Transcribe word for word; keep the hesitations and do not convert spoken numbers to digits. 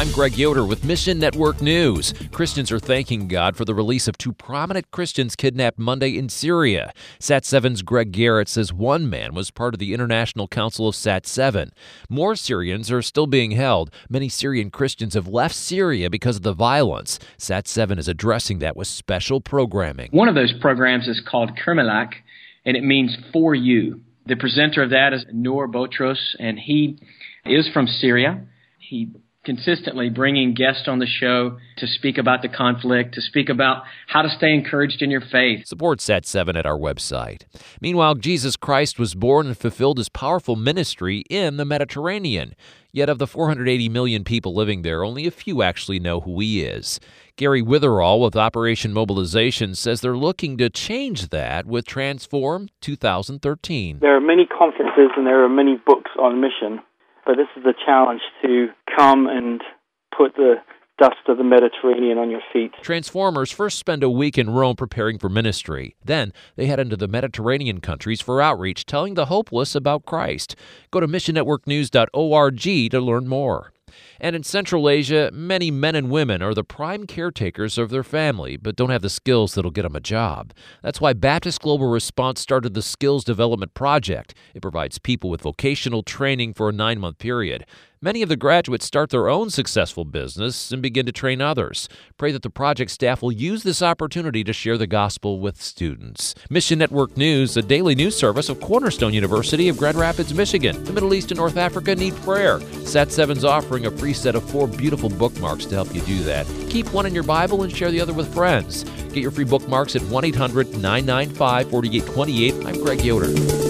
I'm Greg Yoder with Mission Network News. Christians are thanking God for the release of two prominent Christians kidnapped Monday in Syria. Sat seven's Greg Garrett says one man was part of the International Council of Sat seven. More Syrians are still being held. Many Syrian Christians have left Syria because of the violence. Sat seven is addressing that with special programming. One of those programs is called Kermalak, and it means for you. The presenter of that is Noor Botros, and he is from Syria. He consistently bringing guests on the show to speak about the conflict, to speak about how to stay encouraged in your faith. Support Sat seven at our website. Meanwhile, Jesus Christ was born and fulfilled his powerful ministry in the Mediterranean. Yet of the four hundred eighty million people living there, only a few actually know who he is. Gary Witherall with Operation Mobilization says they're looking to change that with Transform two thousand thirteen. There are many conferences and there are many books on mission, but this is the challenge to come and put the dust of the Mediterranean on your feet. Transformers first spend a week in Rome preparing for ministry. Then they head into the Mediterranean countries for outreach, telling the hopeless about Christ. Go to mission network news dot org to learn more. And in Central Asia, many men and women are the prime caretakers of their family, but don't have the skills that'll get them a job. That's why Baptist Global Response started the Skills Development Project. It provides people with vocational training for a nine-month period. Many of the graduates start their own successful business and begin to train others. Pray that the project staff will use this opportunity to share the gospel with students. Mission Network News, a daily news service of Cornerstone University of Grand Rapids, Michigan. The Middle East and North Africa need prayer. Sat seven's offering a free set of four beautiful bookmarks to help you do that. Keep one in your Bible and share the other with friends. Get your free bookmarks at one eight hundred nine nine five four eight two eight. I'm Greg Yoder.